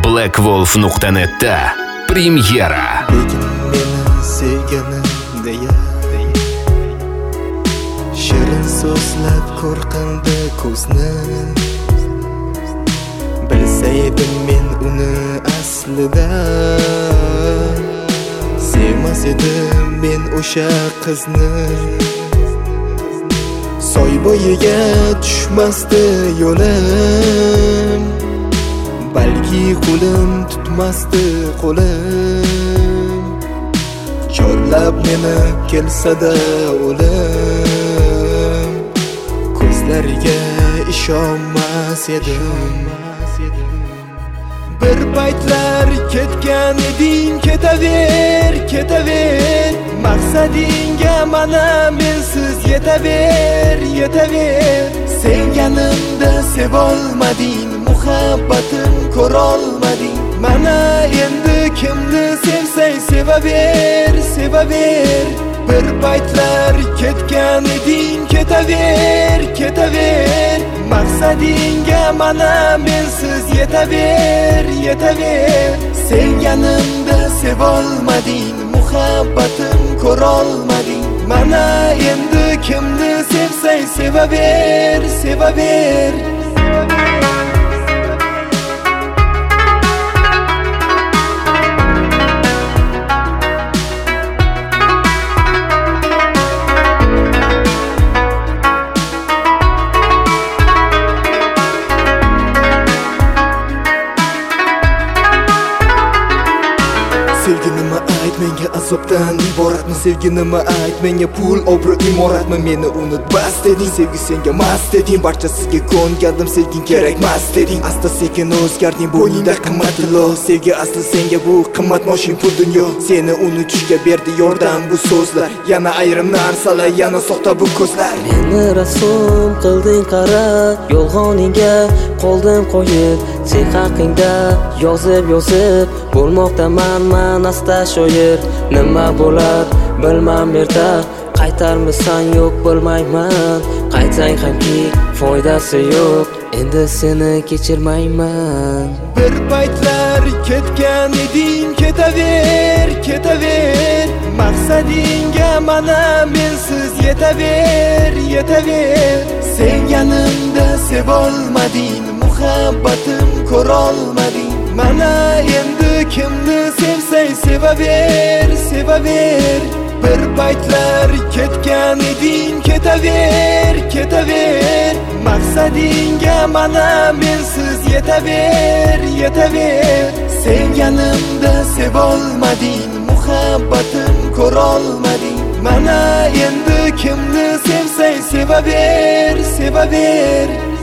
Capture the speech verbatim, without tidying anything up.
black wolf nuqta net'da premyera. Lekin meni sevganim deya shirin so'zlab qo'rqindi ko'zni. Bilsaydim men uni aslida sevmas edim men o'sha qizni. Soy bo'yiga tushmasdi yo'lim, balki qo'lim tutmasdi qo'lim. Chorlab meni kelsa-da o'lim, ko'zlariga ishonmas edim. Bir paytlar ketgan eding, ketaver, ketaver. Maqsadingga mana mensiz yetaver, yetaver. Sevganimda sevolmading, muhabbatim ko'rolmading. Mana endi kimni sevsang sevaver, sevaver. Bir paytlar ketgan eding, ketaver, ketaver. Maqsadingga mana mensiz yetaver, yetaver. Sevganimda sevolmading, muhabbatim ko'rolmading. Mana endi kimni sevsang sevaver, sevaver. Sevgi nima ayt menga azobdan iboratmi? Sevgi nima ayt menga pul obro' imoratmi? Meni unut bas deding, sevgi senga mast deding. Barchasiga ko'ngandim, sevging kerakmas deding. Asta sekin o'zgarding, bo'yningda qimmatli. Sevgi asli senga bu qimmat moshin pul dunyo. Seni unutishga berdi yordam bu so'zlar. Yana ayrim narsalar, yana soxta bu ko'zlar. Meni rasm qilding qara, yolg'oningga qoldim qo'yib. Sen haqingda yozib yozib bo'lmoqdaman men asta shoir. Nima bo'lar bilmam erta, qaytarmisan yo'q bilmayman. Qaytsang hamki foydasi yo'q, endi seni kechirmayman. Bir paytlar ketgan eding, ketaver, ketaver. Maqsadingga mana mensiz yetaver, yetaver. Sevganimda sevolmading, muhabbatim ko'rolmading. Mana endi kimni sevsang sevaver, sevaver. Bir paytlar ketgan eding, ketaver, ketaver. Maqsadingga mana mensiz yetaver, yetaver. Sevganimda sevolmading, muhabbatim ko'rolmading. Mana endi kimni sevsang sevaver, sevaver.